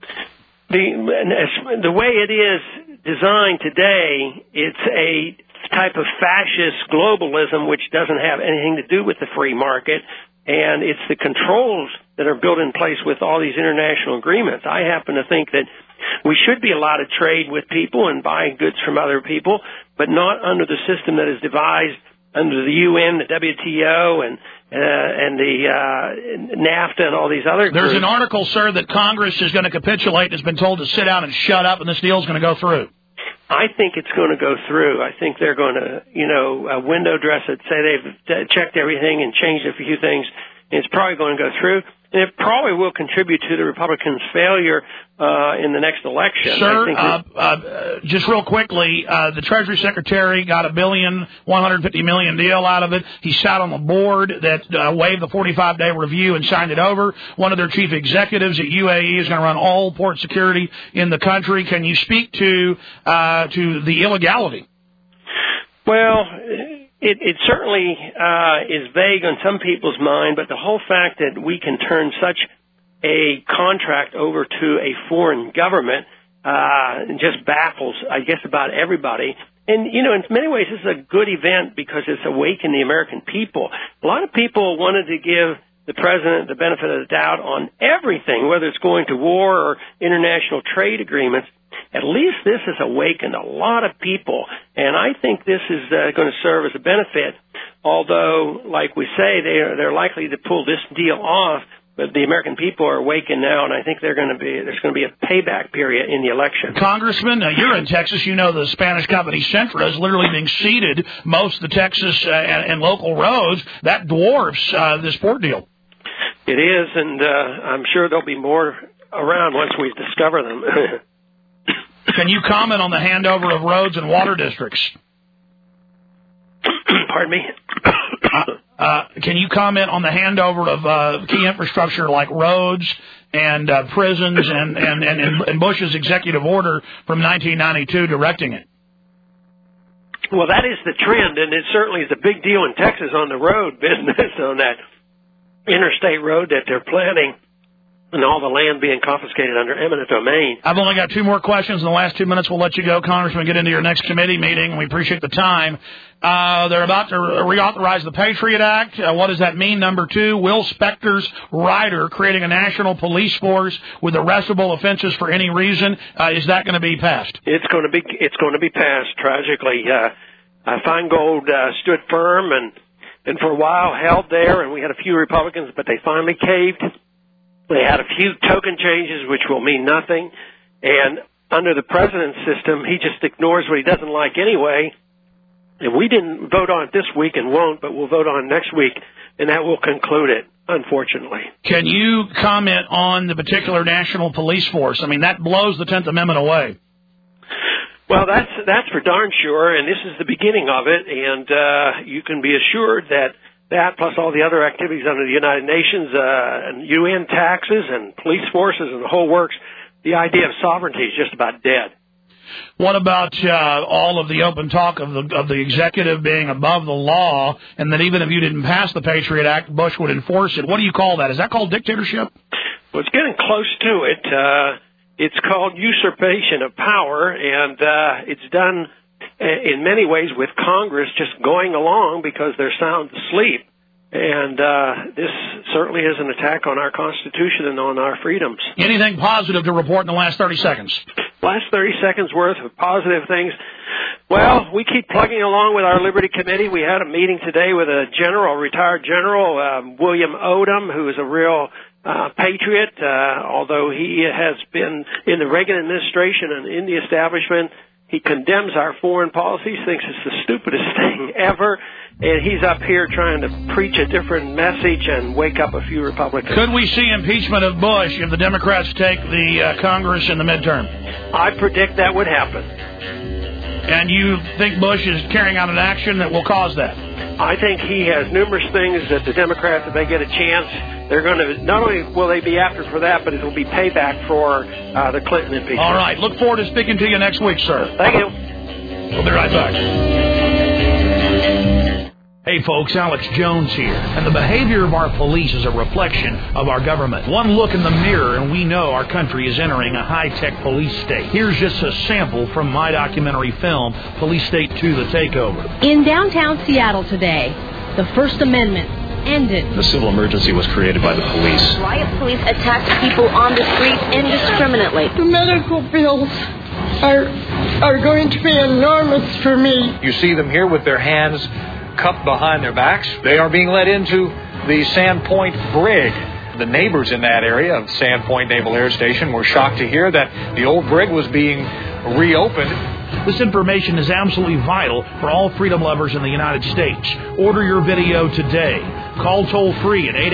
The way it is designed today, it's a type of fascist globalism which doesn't have anything to do with the free market. And it's the controls that are built in place with all these international agreements. I happen to think that we should be allowed to trade with people and buy goods from other people, but not under the system that is devised under the UN, the WTO, and the NAFTA and all these other groups.
There's an article, sir, that Congress is going to capitulate and has been told to sit down and shut up, and this deal is going to go through.
I think it's going to go through. I think they're going to, window dress it, say they've checked everything and changed a few things, and it's probably going to go through. And it probably will contribute to the Republicans' failure in the next election.
Sir, just real quickly, the Treasury Secretary got $1.15 billion deal out of it. He sat on the board that waived the 45-day review and signed it over. One of their chief executives at UAE is going to run all port security in the country. Can you speak to the illegality?
Well, it certainly is vague on some people's mind, but the whole fact that we can turn such a contract over to a foreign government just baffles, I guess, about everybody. And, in many ways, this is a good event because it's awakened the American people. A lot of people wanted to give the president the benefit of the doubt on everything, whether it's going to war or international trade agreements. At least this has awakened a lot of people, and I think this is going to serve as a benefit, although, like we say, they're likely to pull this deal off, but the American people are awakened now, and I think there's going to be a payback period in the election.
Congressman, you're in Texas. You know the Spanish company Centra is literally being ceded most of the Texas and local roads. That dwarfs this port deal.
It is, and I'm sure there'll be more around once we discover them.
Can you comment on the handover of roads and water districts?
Pardon me?
Can you comment on the handover of key infrastructure like roads and prisons and Bush's executive order from 1992 directing it?
Well, that is the trend, and it certainly is a big deal in Texas on the road business, on that interstate road that they're planning, and all the land being confiscated under eminent domain.
I've only got 2 more questions. In the last 2 minutes, we'll let you go, Congressman, get into your next committee meeting, and we appreciate the time. They're about to reauthorize the Patriot Act. What does that mean? Number 2, Will Specter's rider creating a national police force with arrestable offenses for any reason. Is that going to be passed?
It's going to be passed, tragically. Feingold stood firm and for a while held there, and we had a few Republicans, but they finally caved. They had a few token changes, which will mean nothing. And under the president's system, he just ignores what he doesn't like anyway. And we didn't vote on it this week and won't, but we'll vote on it next week, and that will conclude it, unfortunately.
Can you comment on the particular national police force? I mean, that blows the 10th Amendment away.
Well, that's for darn sure, and this is the beginning of it, and you can be assured that plus all the other activities under the United Nations and UN taxes and police forces and the whole works, the idea of sovereignty is just about dead.
What about all of the open talk of the executive being above the law, and that even if you didn't pass the Patriot Act, Bush would enforce it? What do you call that? Is that called dictatorship?
Well, it's getting close to it. It's called usurpation of power, and it's done in many ways with Congress just going along because they're sound asleep. And this certainly is an attack on our Constitution and on our freedoms.
Anything positive to report in the last 30 seconds?
Last 30 seconds worth of positive things. Well, we keep plugging along with our Liberty Committee. We had a meeting today with a retired general, William Odom, who is a real patriot, although he has been in the Reagan administration and in the establishment. He condemns our foreign policies, thinks it's the stupidest thing ever, and he's up here trying to preach a different message and wake up a few Republicans.
Could we see impeachment of Bush if the Democrats take the Congress in the midterm?
I predict that would happen.
And you think Bush is carrying out an action that will cause that?
I think he has numerous things that the Democrats, if they get a chance, they're going to, not only will they be after for that, but it will be payback for the Clinton impeachment.
All right. Look forward to speaking to you next week, sir.
Thank you.
We'll be right back. Hey folks, Alex Jones here, and the behavior of our police is a reflection of our government. One look in the mirror and we know our country is entering a high-tech police state. Here's just a sample from my documentary film, Police State 2, The Takeover.
In downtown Seattle today, the First Amendment ended.
The civil emergency was created by the police.
Riot police attacked people on the streets indiscriminately.
The medical bills are going to be enormous for me.
You see them here with their hands cupped behind their backs. They are being led into the Sandpoint Brig. The neighbors in that area of Sandpoint Naval Air Station were shocked to hear that the old brig was being reopened.
This information is absolutely vital for all freedom lovers in the United States. Order your video today. Call toll-free at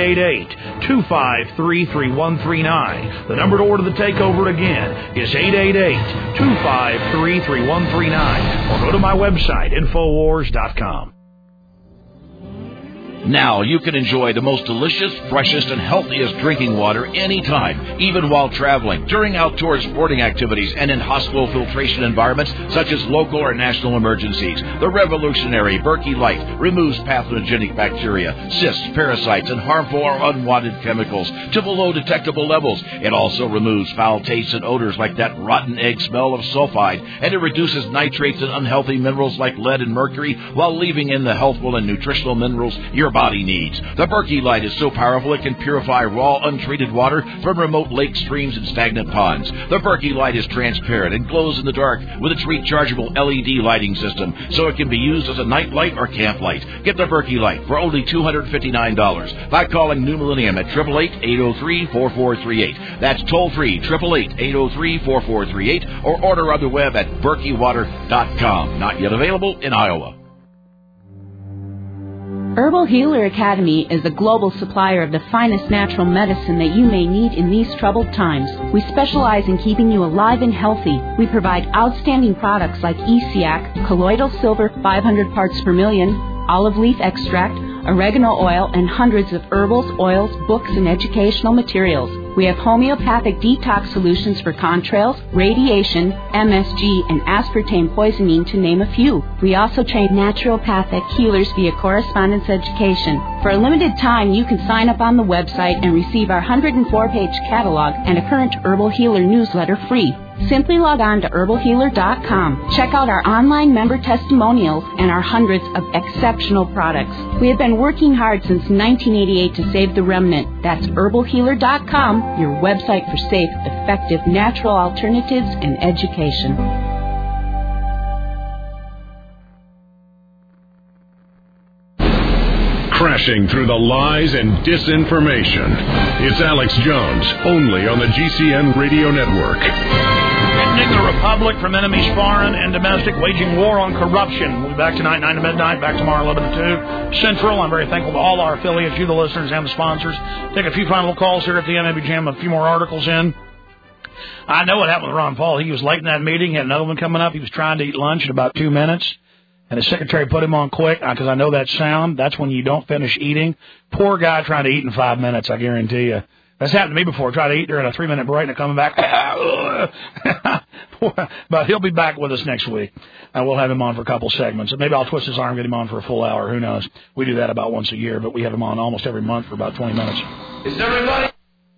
888-253-3139. The number to order The Takeover again is 888-253-3139. Or go to my website, Infowars.com.
Now you can enjoy the most delicious, freshest, and healthiest drinking water anytime, even while traveling, during outdoor sporting activities, and in hospital filtration environments such as local or national emergencies. The revolutionary Berkey Light removes pathogenic bacteria, cysts, parasites, and harmful or unwanted chemicals to below detectable levels. It also removes foul tastes and odors like that rotten egg smell of sulfide, and it reduces nitrates and unhealthy minerals like lead and mercury while leaving in the healthful and nutritional minerals your body needs. The Berkey Light is so powerful it can purify raw, untreated water from remote lakes, streams, and stagnant ponds. The Berkey Light is transparent and glows in the dark with its rechargeable LED lighting system, so it can be used as a night light or camp light. Get the Berkey Light for only $259 by calling New Millennium at 888-803-4438. That's toll-free, 888-803-4438, or order on the web at berkeywater.com. Not yet available in Iowa.
Herbal Healer Academy is a global supplier of the finest natural medicine that you may need in these troubled times. We specialize in keeping you alive and healthy. We provide outstanding products like ESEAC, colloidal silver 500 parts per million, olive leaf extract, oregano oil, and hundreds of herbals, oils, books, and educational materials. We have homeopathic detox solutions for contrails, radiation, MSG, and aspartame poisoning, to name a few. We also train naturopathic healers via correspondence education. For a limited time, you can sign up on the website and receive our 104-page catalog and a current Herbal Healer newsletter free. Simply log on to herbalhealer.com. Check out our online member testimonials and our hundreds of exceptional products. We have been working hard since 1988 to save the remnant. That's herbalhealer.com, your website for safe, effective, natural alternatives and education.
Crashing through the lies and disinformation. It's Alex Jones, only on the GCN Radio Network.
Ending the Republic from enemies foreign and domestic, waging war on corruption. We'll be back tonight, 9 to midnight, back tomorrow, 11 to 2 Central. I'm very thankful to all our affiliates, you, the listeners, and the sponsors. Take a few final calls here at the end, maybe jam a few more articles in. I know what happened with Ron Paul. He was late in that meeting, had another one coming up. He was trying to eat lunch in about 2 minutes, and his secretary put him on quick because I know that sound. That's when you don't finish eating. Poor guy trying to eat in 5 minutes, I guarantee you. That's happened to me before. Try to eat during a 3-minute break and coming back. But he'll be back with us next week. We'll have him on for a couple segments. Maybe I'll twist his arm, get him on for a full hour. Who knows? We do that about once a year, but we have him on almost every month for about 20 minutes.
Is everybody?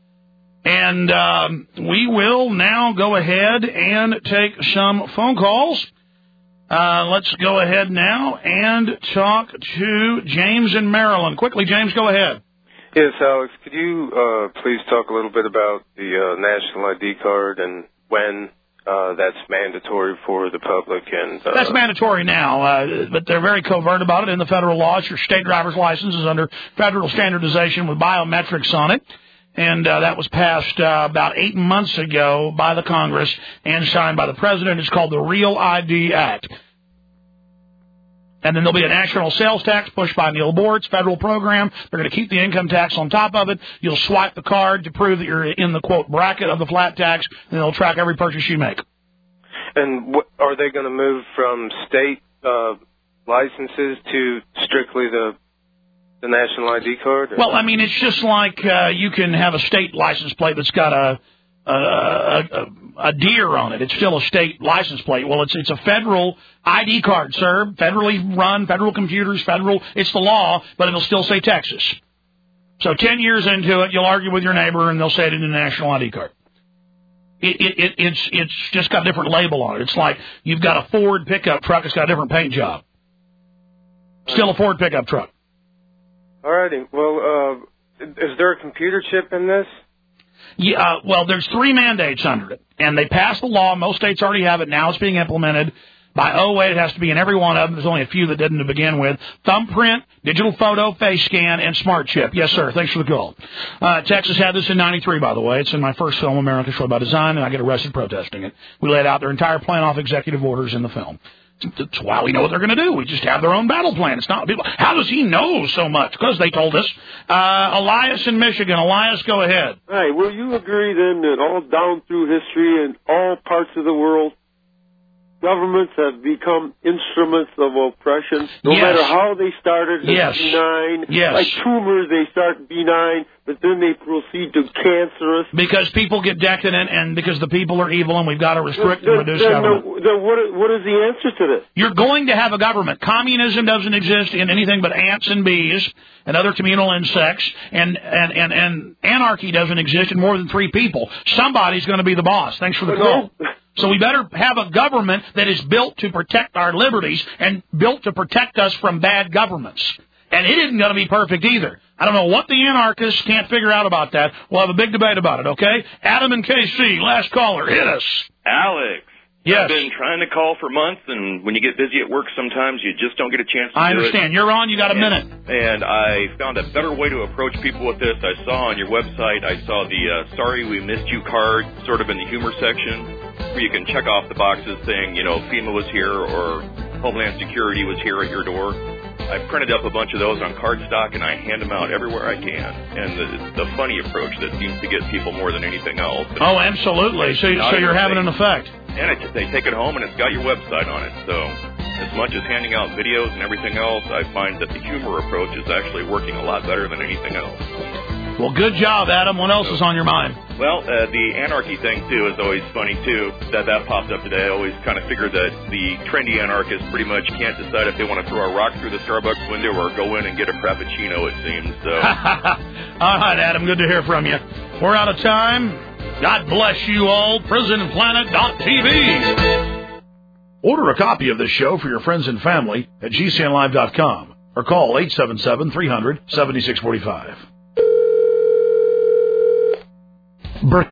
And we will now go ahead and take some phone calls. Let's go ahead now and talk to James in Maryland. Quickly, James, go ahead.
Yes, Alex, could you please talk a little bit about the national ID card and when that's mandatory for the public? And
that's mandatory now, but they're very covert about it in the federal law. It's your state driver's license is under federal standardization with biometrics on it. And that was passed about 8 months ago by the Congress and signed by the President. It's called the Real ID Act. And then there'll be a national sales tax pushed by Neil Board's federal program. They're going to keep the income tax on top of it. You'll swipe the card to prove that you're in the, quote, bracket of the flat tax, and they'll track every purchase you make.
And are they going to move from state licenses to strictly the national ID card? Or?
Well, I mean, it's just like you can have a state license plate that's got a deer on it. It's still a state license plate. Well, it's a federal ID card, sir. Federally run, federal computers, federal. It's the law, but it'll still say Texas. So 10 years into it, you'll argue with your neighbor, and they'll say it in the national ID card. It's just got a different label on it. It's like you've got a Ford pickup truck. It's got a different paint job. Still a Ford pickup truck.
All righty. Well, is there a computer chip in this?
Yeah, well, there's 3 mandates under it, and they passed the law. Most states already have it. Now it's being implemented. By 08, it has to be in every one of them. There's only a few that didn't to begin with. Thumbprint, digital photo, face scan, and smart chip. Yes, sir. Thanks for the call. Texas had this in 93, by the way. It's in my first film, America Destroyed by Design, and I get arrested protesting it. We laid out their entire plan off executive orders in the film. That's why we know what they're going to do. We just have their own battle plan. It's not people. How does he know so much? Because they told us. Elias in Michigan. Elias, go ahead.
Hi. Will you agree then that all down through history and all parts of the world, governments have become instruments of oppression? No matter how they started as benign.
Yes.
Like tumors, they start benign, but then they proceed to cancerous.
Because people get decadent and because the people are evil and we've got to restrict and reduce government.
Then what is the answer to this?
You're going to have a government. Communism doesn't exist in anything but ants and bees and other communal insects, and anarchy doesn't exist in more than 3 people. Somebody's going to be the boss. Thanks for the call. So we better have a government that is built to protect our liberties and built to protect us from bad governments. And it isn't going to be perfect either. I don't know what the anarchists can't figure out about that. We'll have a big debate about it, okay? Adam and KC, last caller, hit us.
Alex.
Yes.
I've been trying to call for months, and when you get busy at work sometimes, you just don't get a chance to do it.
I understand. You're on. You got a minute.
And I found a better way to approach people with this. I saw on your website, I saw the Sorry We Missed You card sort of in the humor section, where you can check off the boxes saying, you know, FEMA was here or Homeland Security was here at your door. I printed up a bunch of those on cardstock, and I hand them out everywhere I can. And the funny approach that seems to get people more than anything else.
Oh, absolutely. So you're having an effect.
And they take it home, and it's got your website on it. So as much as handing out videos and everything else, I find that the humor approach is actually working a lot better than anything else.
Well, good job, Adam. What else is on your mind?
Well, the anarchy thing, too, is always funny, too. That popped up today. I always kind of figured that the trendy anarchists pretty much can't decide if they want to throw a rock through the Starbucks window or go in and get a Frappuccino, it seems. So.
All right, Adam. Good to hear from you. We're out of time. God bless you all. PrisonPlanet.tv. Order a copy of this show for your friends and family at GCNlive.com or call 877-300-7645.